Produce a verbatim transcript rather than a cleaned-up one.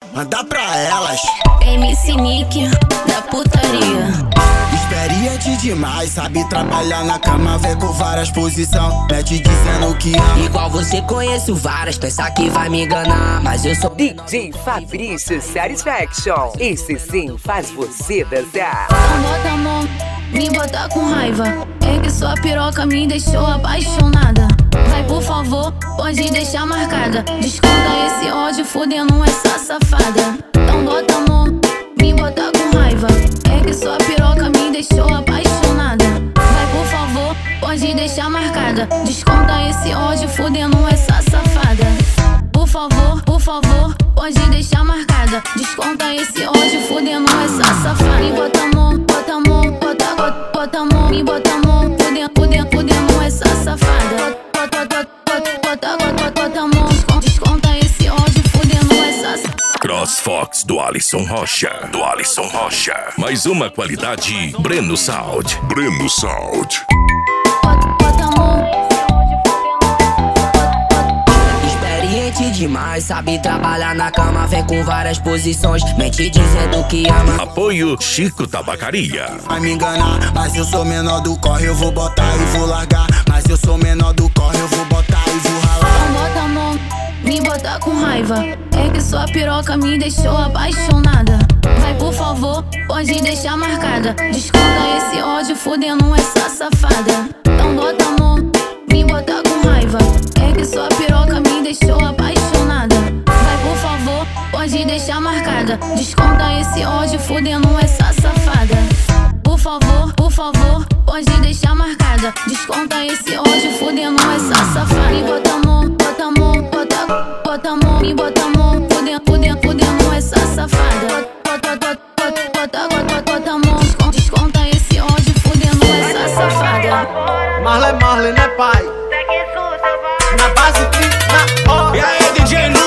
manda pra elas. M C Nick da putaria. Experiente demais, sabe trabalhar na cama, vê com várias posição, mete dizendo que ama. Igual você conheço várias, pensa que vai me enganar, mas eu sou D J Fabrício Satisfaction. Esse sim faz você dançar. Então bota a mão, me bota com raiva. É que sua piroca me deixou apaixonada. Vai, por favor, pode deixar marcada. Desconta esse ódio, fudendo essa safada. Então bota a mão, me bota com raiva. É que sua piroca me deixou apaixonada. Vai, por favor, pode deixar marcada. Desconta esse ódio, fudendo essa safada. Por favor, por favor, pode deixar marcada. Desconta esse ódio, fudendo essa safada. Me bota a mão, bota a mão, bota, bota, bota a mão, me bota a mão, fudendo, fudendo, fudendo essa safada. Bota, bota, bota, bota, bota, bota a mão, desconta esse ódio, fudendo essa safada. CrossFox do Alisson Rocha. Do Alisson Rocha. Mais uma qualidade Breno Sound. Breno Sound. Bota, bota a mão. experiente demais, sabe trabalhar na cama, vem com várias posições, mente dizendo que ama. Apoio Chico Tabacaria. Vai me enganar, mas eu sou menor do corre, eu vou botar e vou largar. Mas eu sou menor do corre, eu vou botar e vou ralar. Então bota a mão, me bota com raiva. É que sua piroca me deixou apaixonada. Vai, por favor, pode deixar marcada. Desconta esse ódio, fudendo essa safada. Então bota a mão, me bota com raiva. É que sua piroca me deixou apaixonada. Vai, por favor, pode deixar marcada. Desconta esse ódio, fudendo essa safada. Por favor, por favor, pode deixar marcada. Desconta esse ódio, fudendo essa safada. Me bota a mão, bota a mão, bota, bota a mão, me bota a mão, fudendo, fudendo, fudendo essa safada. Bota, bota, bota, bota, bota, bota a mão, desconta esse ódio, fudendo essa safada. Marley, Marley, né, pai? Na base, na hora. E aí, D J